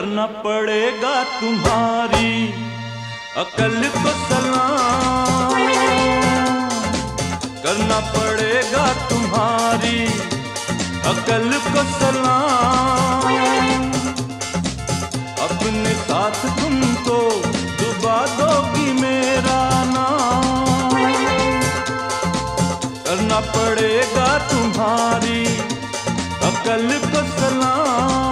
करना पड़ेगा तुम्हारी अकल को सलाम, करना पड़ेगा तुम्हारी अकल को सलाम। अपने साथ तुमको डुबा दोगी मेरा नाम, करना पड़ेगा तुम्हारी अकल को सलाम।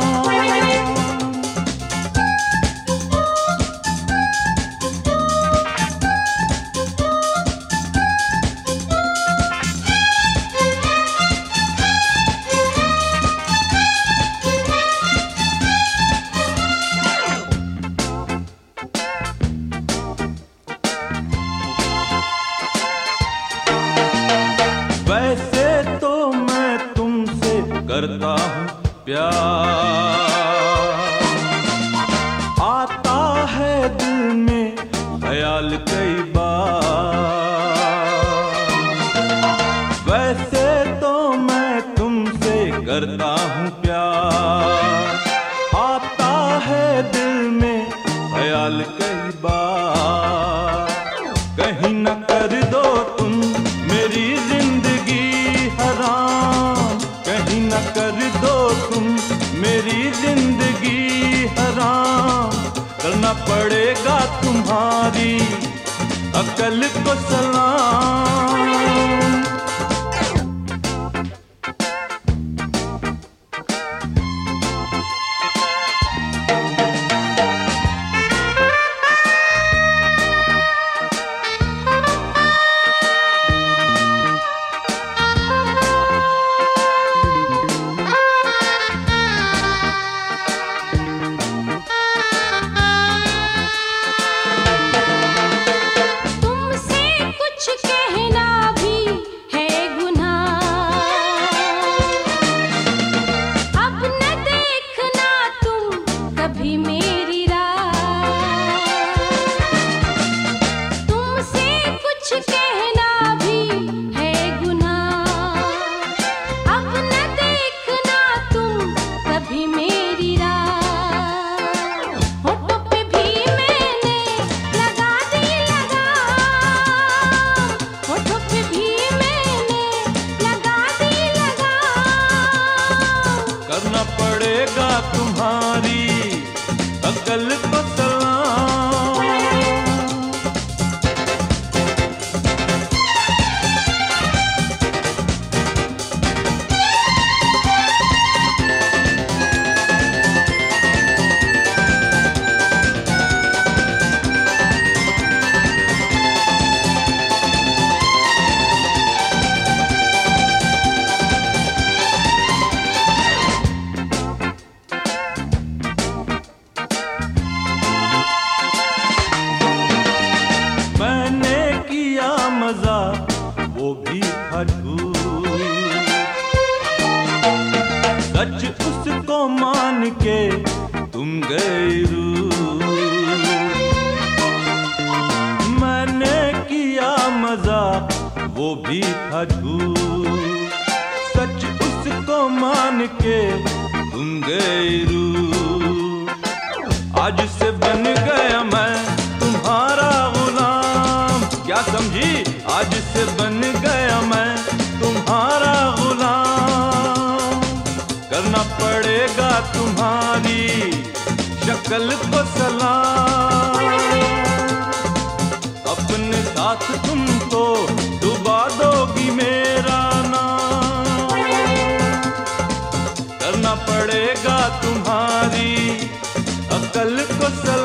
वैसे तो मैं तुमसे करता हूँ प्यार, आता है दिल में ख्याल कई बार। वैसे तो मैं तुमसे करता हूँ प्यार, आता है दिल में ख्याल कई बार। कहीं न कर दो तुम मेरी जिंदगी हराम, कहीं न कर दो तुम मेरी जिंदगी हराम। करना पड़ेगा तुम्हारी अकल को सलाम। करना पड़ेगा तुम्हारी अकल को सलाम। मैंने किया मजा वो भी था झूठ, सच उसको मान के तुम गए रूठ। मैंने किया मजा वो भी था झूठ, सच उसको मान के तुम गए रूठ। आज से बन गया मैं तुम्हारा गुलाम, क्या समझी? आज से बन गया मैं तुम्हारा गुलाम। करना पड़ेगा तुम्हारी शक्ल को सलाम। अपने साथ तुमको डुबा दोगी मेरा नाम, करना पड़ेगा तुम्हारी अकल को सलाम।